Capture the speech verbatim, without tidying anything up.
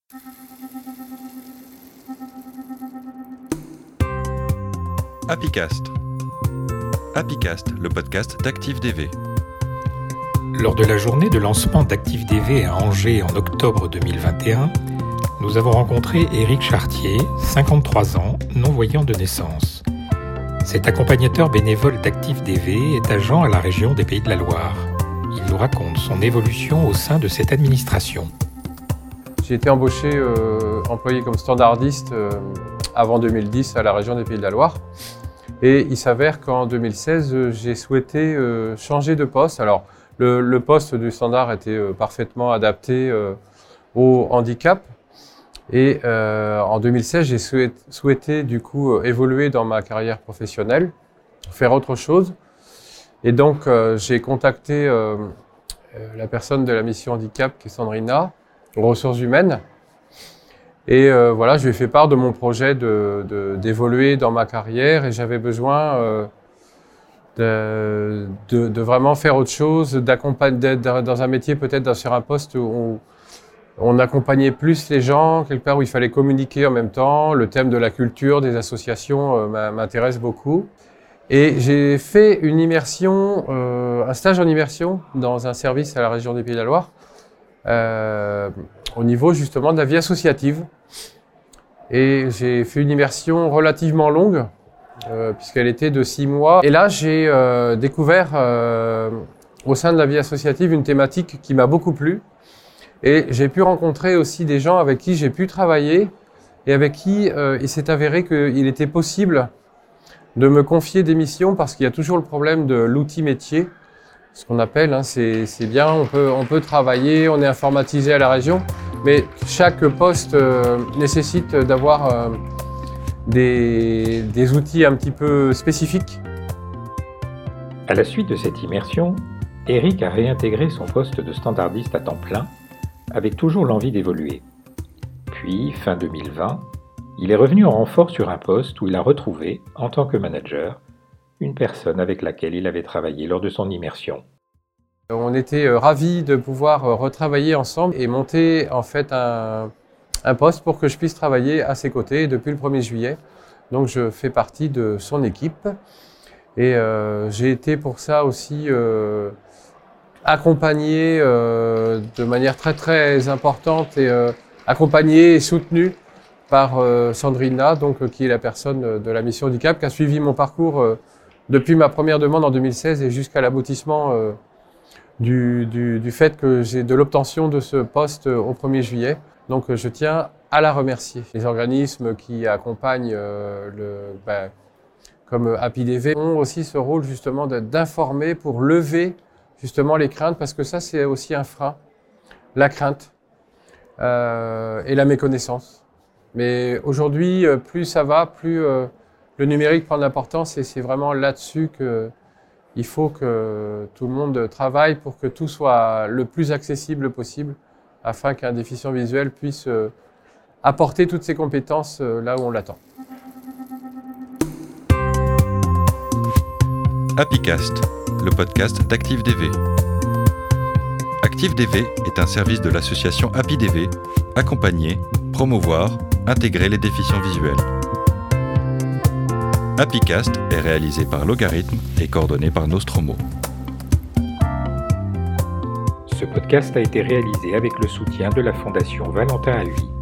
Happycast. Happycast, le podcast d'ActiveDV. Lors de la journée de lancement d'ActiveDV à Angers en octobre deux mille vingt et un, nous avons rencontré Éric Chartier, cinquante-trois ans, non-voyant de naissance. Cet accompagnateur bénévole d'ActiveDV est agent à la région des Pays de la Loire. Il nous raconte son évolution au sein de cette administration. J'ai été embauché, euh, employé comme standardiste euh, avant deux mille dix à la région des Pays de la Loire. Et il s'avère qu'en deux mille seize, euh, j'ai souhaité euh, changer de poste. Alors, le, le poste du standard était euh, parfaitement adapté euh, au handicap. Et euh, en deux mille seize, j'ai souhaité, souhaité du coup euh, évoluer dans ma carrière professionnelle, faire autre chose. Et donc, euh, j'ai contacté euh, euh, la personne de la mission handicap, qui est Sandrina, aux ressources humaines. Et euh, voilà, je lui ai fait part de mon projet de, de, d'évoluer dans ma carrière et j'avais besoin euh, de, de, de vraiment faire autre chose, d'accompagner, d'être dans un métier peut-être sur un poste où on accompagnait plus les gens, quelque part où il fallait communiquer en même temps. Le thème de la culture, des associations euh, m'intéresse beaucoup. Et j'ai fait une immersion, euh, un stage en immersion dans un service à la région des Pays de la Loire, euh, au niveau justement de la vie associative. Et j'ai fait une immersion relativement longue, euh, puisqu'elle était de six mois. Et là, j'ai euh, découvert euh, au sein de la vie associative une thématique qui m'a beaucoup plu. Et j'ai pu rencontrer aussi des gens avec qui j'ai pu travailler et avec qui euh, il s'est avéré qu'il était possible de me confier des missions parce qu'il y a toujours le problème de l'outil métier, ce qu'on appelle, hein, c'est, c'est bien, on peut, on peut travailler, on est informatisé à la région, mais chaque poste euh, nécessite d'avoir euh, des, des outils un petit peu spécifiques. À la suite de cette immersion, Éric a réintégré son poste de standardiste à temps plein, avec toujours l'envie d'évoluer. Puis, fin deux mille vingt, il est revenu en renfort sur un poste où il a retrouvé, en tant que manager, une personne avec laquelle il avait travaillé lors de son immersion. On était ravis de pouvoir retravailler ensemble et monter en fait un, un poste pour que je puisse travailler à ses côtés depuis le premier juillet. Donc je fais partie de son équipe et euh, j'ai été pour ça aussi euh, accompagné euh, de manière très très importante et euh, accompagné et soutenu par euh, Sandrina, donc, euh, qui est la personne de la mission handicap, qui a suivi mon parcours euh, depuis ma première demande en deux mille seize et jusqu'à l'aboutissement euh, du, du, du fait que j'ai de l'obtention de ce poste euh, au premier juillet. Donc euh, je tiens à la remercier. Les organismes qui accompagnent, euh, le, ben, comme AppyDV, ont aussi ce rôle justement de, d'informer pour lever justement les craintes, parce que ça c'est aussi un frein, la crainte euh, et la méconnaissance. Mais aujourd'hui, plus ça va, plus euh, le numérique prend de l'importance et c'est vraiment là-dessus qu'il faut que tout le monde travaille pour que tout soit le plus accessible possible afin qu'un déficient visuel puisse euh, apporter toutes ses compétences euh, là où on l'attend. Happycast, le podcast d'ActiveDV. ActiveDV est un service de l'association AppyDV, accompagner, promouvoir, intégrer les déficients visuels. Happycast est réalisé par Logarithme et coordonné par Nostromo. Ce podcast a été réalisé avec le soutien de la Fondation Valentin Haüy.